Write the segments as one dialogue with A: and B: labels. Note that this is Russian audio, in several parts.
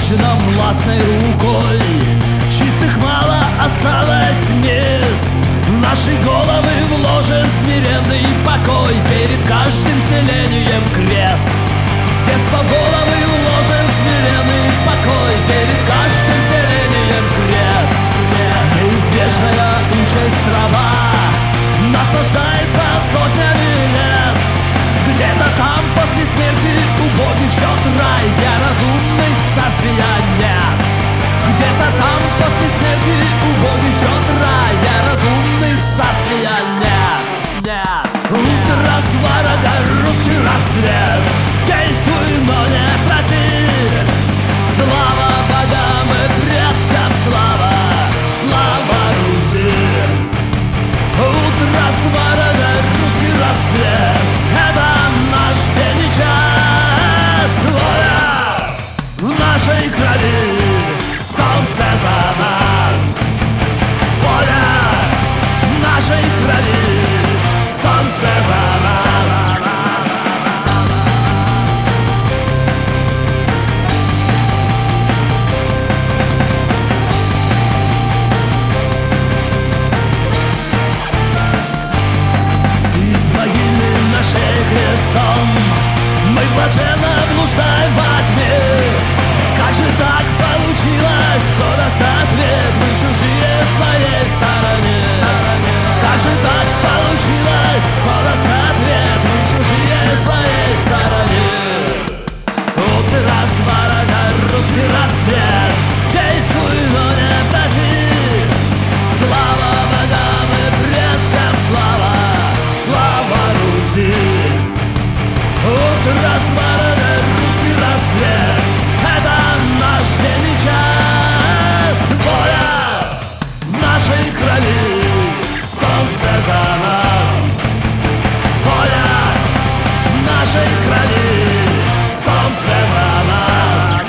A: нам властной рукой. Чистых мало осталось мест, в наши головы вложен смиренный покой. Перед каждым селением крест, с детства в головы вложен смиренный покой. Перед каждым селением крест. Неизбежная участь трава наслаждается сотнями лет. Где-то там после смерти убогих ждет рай, для разумных царствия нет. Где-то там после смерти убогих ждет рай, для разумных царствия нет. Нет. Утро сварога, русский рассвет, действуй, но не проси. Слава богам и предкам, слава, слава Руси. Утро сварога, русский рассвет, это наш день и час. Воля в нашей крови, солнце за нас. Воля в нашей крови, солнце за нас. Из могилы нашей крестом мы блаженно блуждаем во тьме. Как же так получилось, кто даст ответ? Мы чужие в своей стороне. Как же так получилось, кто даст ответ? Мы чужие в своей стороне. Утро сварога, русский рассвет, действуй, но не проси. Слава богам и предкам, слава, слава Руси. Утро сварога, русский рассвет, это наш день и час. Воля в нашей крови, солнце за нас. Воля в нашей крови, солнце за нас.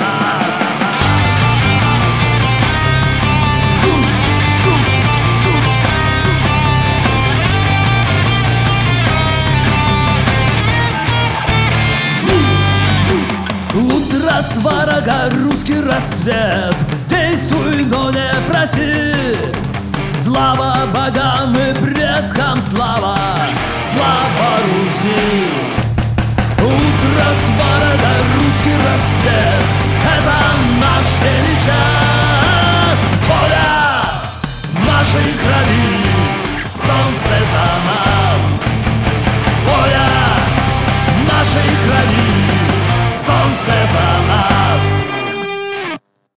A: Русь, Русь, Русь, Русь. Утро сварога, русский рассвет, действуй, но не проси. Слава богам и предкам, слава, слава Руси. Утро сварога, русский рассвет, это наш день и час. Воля в нашей крови, солнце за нас. Воля в нашей крови, солнце за нас.